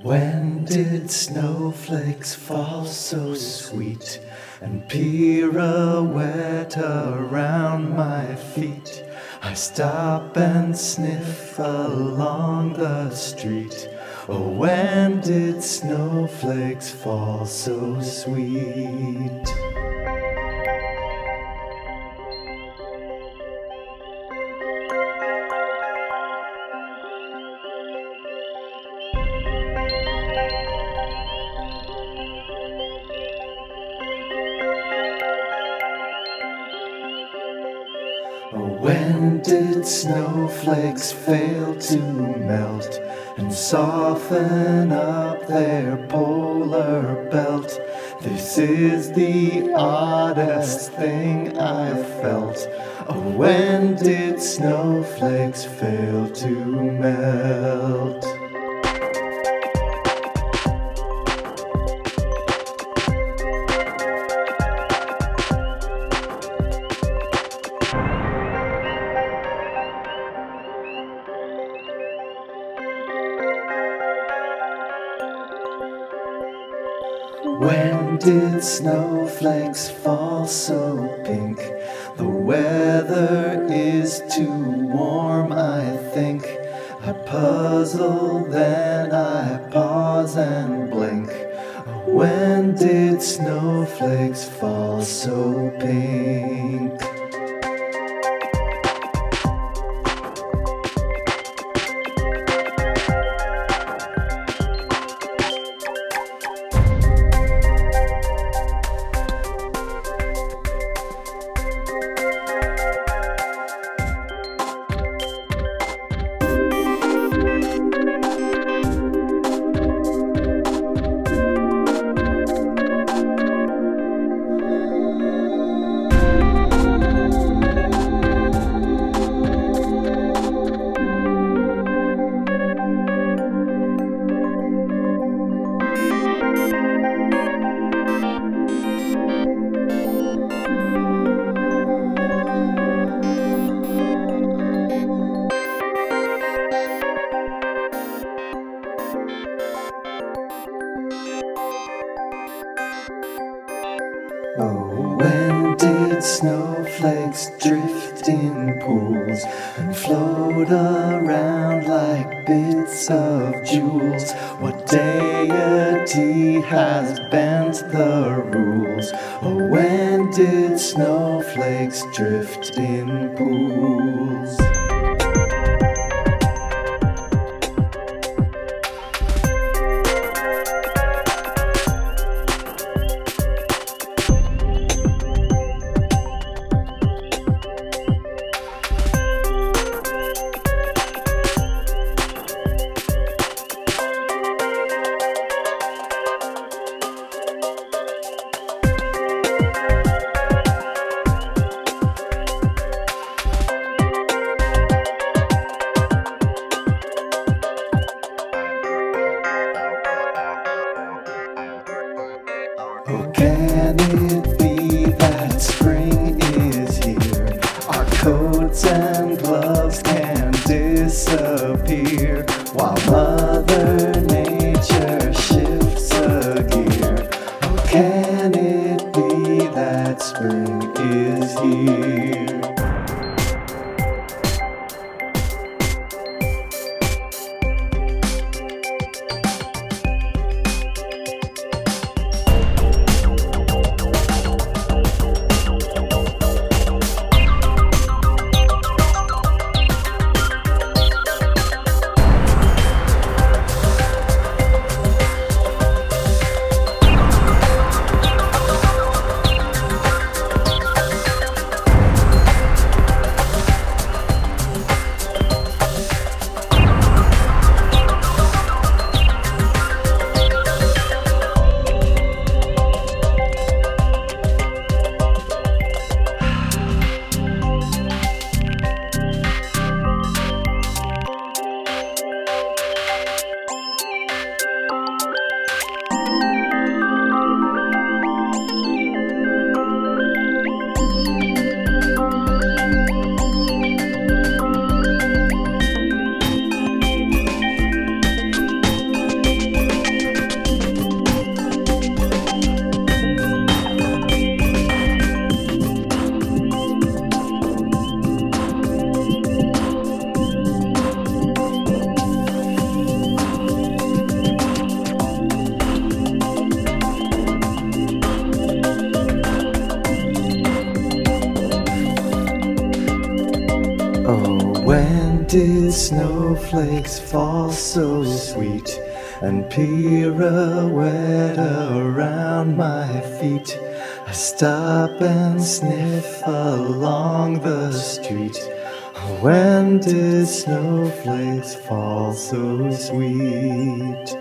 When did snowflakes fall so sweet and pirouette around my feet? I stop and sniff along the street. Oh, when did snowflakes fall so sweet? When did snowflakes fail to melt and soften up their polar belt? This is the oddest thing I've felt. Oh, when did snowflakes fail to melt? When did snowflakes fall so pink? The weather is too warm, I think. I puzzle, then I pause and blink. When did snowflakes fall so pink? Oh, when did snowflakes drift in pools and float around like bits of jewels? What deity has bent the rules? Oh, when did snowflakes drift in pools? Oh, can it be that spring is here? Our coats and gloves can disappear while Mother Nature shifts a gear. Oh, can it be that spring is here? did snowflakes fall so sweet and pirouette around my feet? I stop and sniff along the street. When did snowflakes fall so sweet?